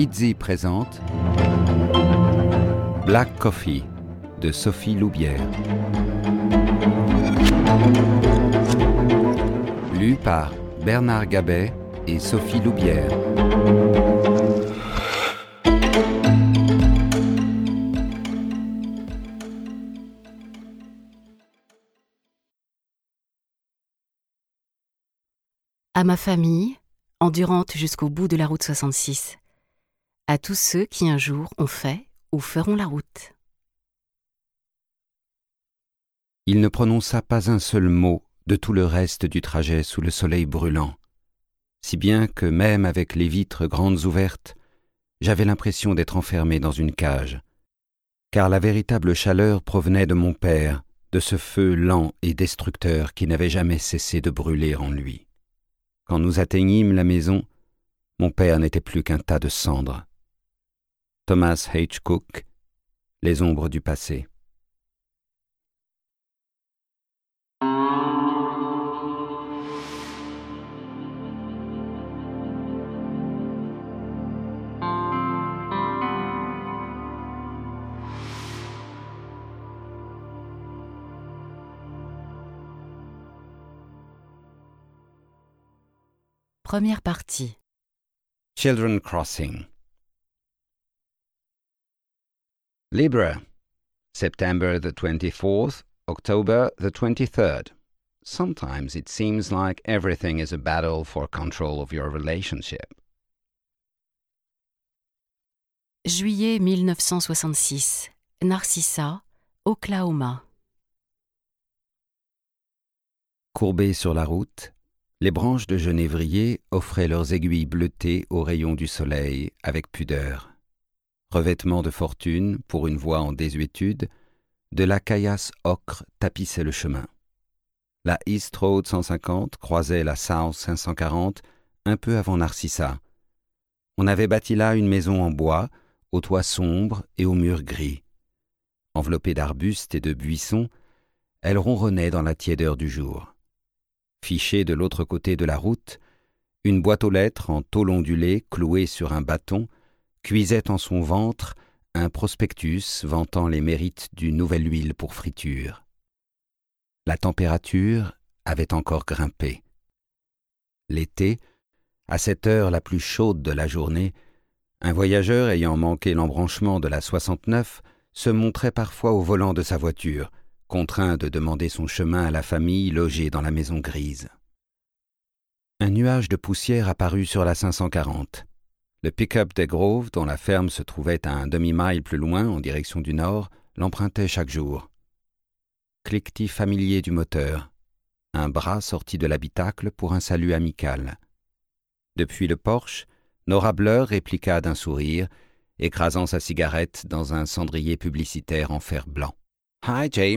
Litzy présente Black Coffee de Sophie Loubière. Lu par Bernard Gabet et Sophie Loubière. À ma famille, endurante jusqu'au bout de la route 66. À tous ceux qui un jour ont fait ou feront la route. Il ne prononça pas un seul mot de tout le reste du trajet sous le soleil brûlant, si bien que même avec les vitres grandes ouvertes, j'avais l'impression d'être enfermé dans une cage, car la véritable chaleur provenait de mon père, de ce feu lent et destructeur qui n'avait jamais cessé de brûler en lui. Quand nous atteignîmes la maison, mon père n'était plus qu'un tas de cendres. Thomas H. Cook, Les ombres du passé. Première partie. Children Crossing. Libra, September the 24th, October the 23rd. Sometimes it seems like everything is a battle for control of your relationship. Juillet 1966. Narcissa, Oklahoma. Courbées sur la route, les branches de genévrier offraient leurs aiguilles bleutées aux rayons du soleil avec pudeur. Revêtement de fortune pour une voie en désuétude, de la caillasse ocre tapissait le chemin. La East Road 150 croisait la South 540 un peu avant Narcissa. On avait bâti là une maison en bois, au toit sombre et aux murs gris. Enveloppée d'arbustes et de buissons, elle ronronnait dans la tiédeur du jour. Fichée de l'autre côté de la route, une boîte aux lettres en tôle ondulée clouée sur un bâton cuisait en son ventre un prospectus vantant les mérites d'une nouvelle huile pour friture. La température avait encore grimpé. L'été, à cette heure la plus chaude de la journée, un voyageur ayant manqué l'embranchement de la 69 se montrait parfois au volant de sa voiture, contraint de demander son chemin à la famille logée dans la maison grise. Un nuage de poussière apparut sur la 540. Le pick-up des Groves, dont la ferme se trouvait à un demi-mile plus loin en direction du nord, l'empruntait chaque jour. Cliquetis familier du moteur, un bras sorti de l'habitacle pour un salut amical. Depuis le porche, Nora Bleur répliqua d'un sourire, écrasant sa cigarette dans un cendrier publicitaire en fer blanc. « Hi, James !»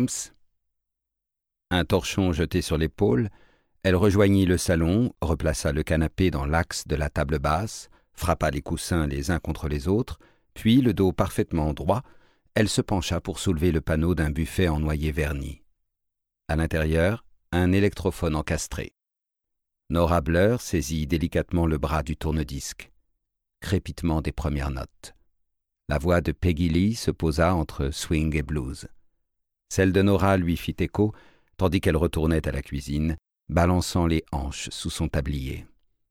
Un torchon jeté sur l'épaule, elle rejoignit le salon, replaça le canapé dans l'axe de la table basse, frappa les coussins les uns contre les autres, puis, le dos parfaitement droit, elle se pencha pour soulever le panneau d'un buffet en noyer verni. À l'intérieur, un électrophone encastré. Nora Bleur saisit délicatement le bras du tourne-disque. Crépitement des premières notes. La voix de Peggy Lee se posa entre swing et blues. Celle de Nora lui fit écho, tandis qu'elle retournait à la cuisine, balançant les hanches sous son tablier.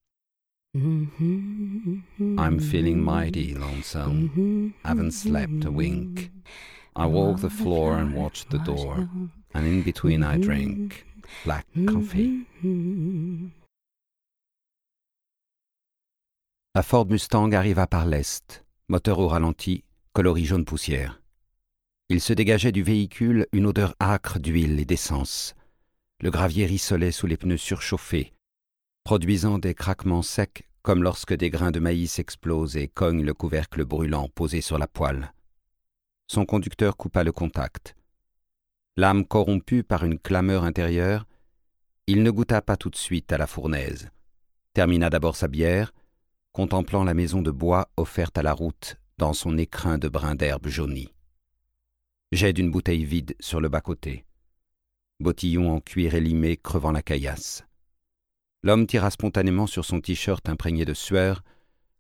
I'm feeling mighty lonesome, haven't slept a wink. I walk the floor and watch the door, and in between I drink black coffee. La Ford Mustang arriva par l'est, moteur au ralenti, coloris jaune poussière. Il se dégageait du véhicule une odeur âcre d'huile et d'essence. Le gravier rissolait sous les pneus surchauffés, produisant des craquements secs comme lorsque des grains de maïs explosent et cognent le couvercle brûlant posé sur la poêle. Son conducteur coupa le contact. L'âme corrompue par une clameur intérieure, il ne goûta pas tout de suite à la fournaise, termina d'abord sa bière, contemplant la maison de bois offerte à la route dans son écrin de brins d'herbe jaunie. Jet d'une bouteille vide sur le bas-côté. Bottillon en cuir élimé crevant la caillasse. L'homme tira spontanément sur son t-shirt imprégné de sueur,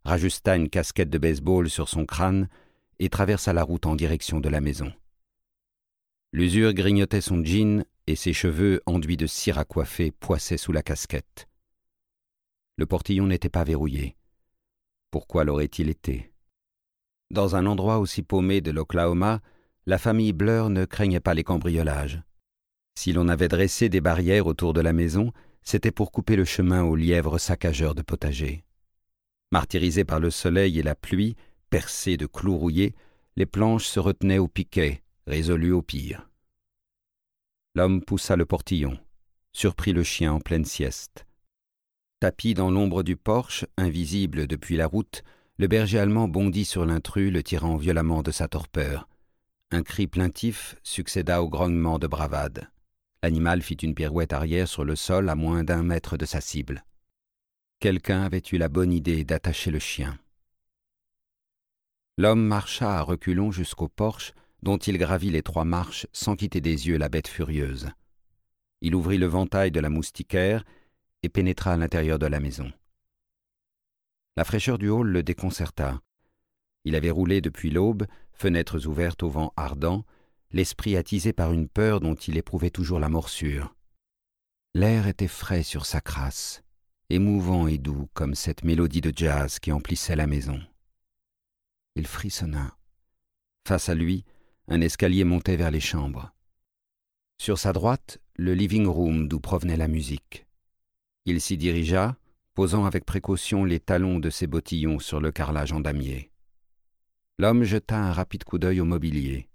rajusta une casquette de baseball sur son crâne et traversa la route en direction de la maison. L'usure grignotait son jean et ses cheveux, enduits de cire à coiffer, poissaient sous la casquette. Le portillon n'était pas verrouillé. Pourquoi l'aurait-il été? Dans un endroit aussi paumé de l'Oklahoma, la famille Blur ne craignait pas les cambriolages. Si l'on avait dressé des barrières autour de la maison, c'était pour couper le chemin aux lièvres saccageurs de potager. Martyrisés par le soleil et la pluie, percés de clous rouillés, les planches se retenaient au piquet, résolus au pire. L'homme poussa le portillon, surprit le chien en pleine sieste. Tapi dans l'ombre du porche, invisible depuis la route, le berger allemand bondit sur l'intrus, le tirant violemment de sa torpeur. Un cri plaintif succéda au grognement de bravade. L'animal fit une pirouette arrière sur le sol à moins d'1 mètre de sa cible. Quelqu'un avait eu la bonne idée d'attacher le chien. L'homme marcha à reculons jusqu'au porche, dont il gravit les 3 marches sans quitter des yeux la bête furieuse. Il ouvrit le ventail de la moustiquaire et pénétra à l'intérieur de la maison. La fraîcheur du hall le déconcerta. Il avait roulé depuis l'aube, fenêtres ouvertes au vent ardent, l'esprit attisé par une peur dont il éprouvait toujours la morsure. L'air était frais sur sa crasse, émouvant et doux comme cette mélodie de jazz qui emplissait la maison. Il frissonna. Face à lui, un escalier montait vers les chambres. Sur sa droite, le living room d'où provenait la musique. Il s'y dirigea, posant avec précaution les talons de ses bottillons sur le carrelage en damier. L'homme jeta un rapide coup d'œil au mobilier.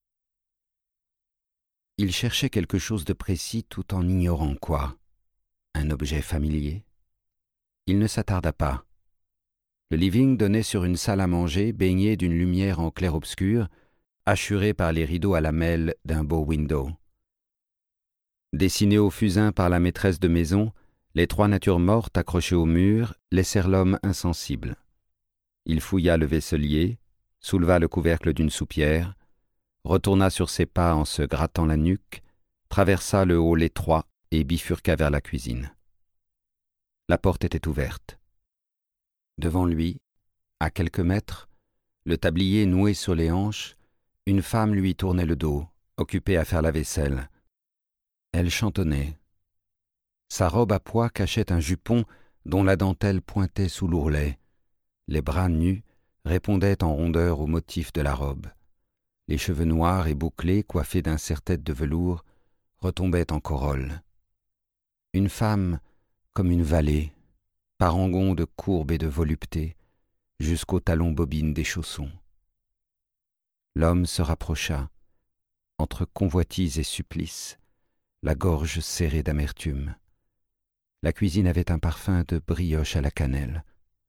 Il cherchait quelque chose de précis tout en ignorant quoi. Un objet familier? Il ne s'attarda pas. Le living donnait sur une salle à manger baignée d'une lumière en clair-obscur, assurée par les rideaux à lamelles d'un beau window. Dessinés au fusain par la maîtresse de maison, les 3 natures mortes accrochées au mur laissèrent l'homme insensible. Il fouilla le vaisselier, souleva le couvercle d'une soupière, retourna sur ses pas en se grattant la nuque, traversa le hall étroit et bifurqua vers la cuisine. La porte était ouverte. Devant lui, à quelques mètres, le tablier noué sur les hanches, une femme lui tournait le dos, occupée à faire la vaisselle. Elle chantonnait. Sa robe à pois cachait un jupon dont la dentelle pointait sous l'ourlet. Les bras nus répondaient en rondeur au motif de la robe. Les cheveux noirs et bouclés, coiffés d'un serre-tête de velours, retombaient en corolle. Une femme comme une vallée, parangon de courbe et de volupté, jusqu'aux talons bobines des chaussons. L'homme se rapprocha, entre convoitise et supplice, la gorge serrée d'amertume. La cuisine avait un parfum de brioche à la cannelle.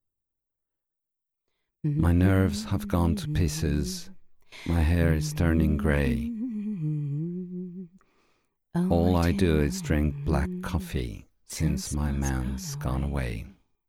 My nerves have gone to pieces. My hair is turning grey. All I do is drink black coffee since my man's gone away.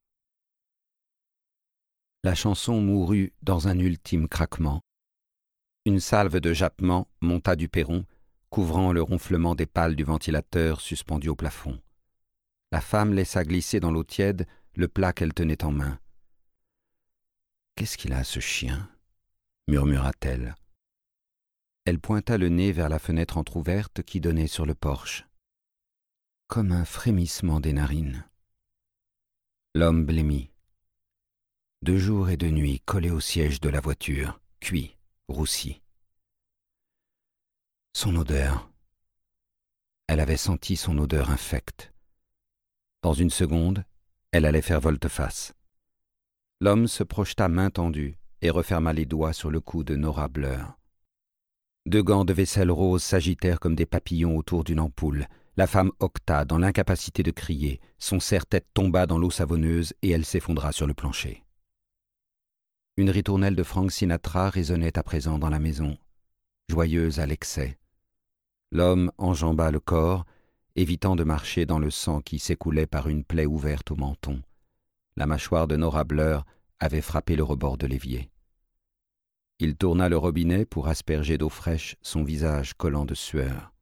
La chanson mourut dans un ultime craquement. Une salve de jappements monta du perron, couvrant le ronflement des pales du ventilateur suspendu au plafond. La femme laissa glisser dans l'eau tiède le plat qu'elle tenait en main. « Qu'est-ce qu'il a, ce chien ?» murmura-t-elle. Elle pointa le nez vers la fenêtre entr'ouverte qui donnait sur le porche. Comme un frémissement des narines. L'homme blêmit. 2 jours et 2 nuits collé au siège de la voiture, cuit, roussi. Son odeur. Elle avait senti son odeur infecte. Dans une seconde, elle allait faire volte-face. L'homme se projeta main tendue et referma les doigts sur le cou de Nora Blur. 2 gants de vaisselle rose s'agitèrent comme des papillons autour d'une ampoule. La femme hoqueta dans l'incapacité de crier. Son serre-tête tomba dans l'eau savonneuse et elle s'effondra sur le plancher. Une ritournelle de Frank Sinatra résonnait à présent dans la maison, joyeuse à l'excès. L'homme enjamba le corps, évitant de marcher dans le sang qui s'écoulait par une plaie ouverte au menton. La mâchoire de Nora Blur avait frappé le rebord de l'évier. Il tourna le robinet pour asperger d'eau fraîche son visage collant de sueur.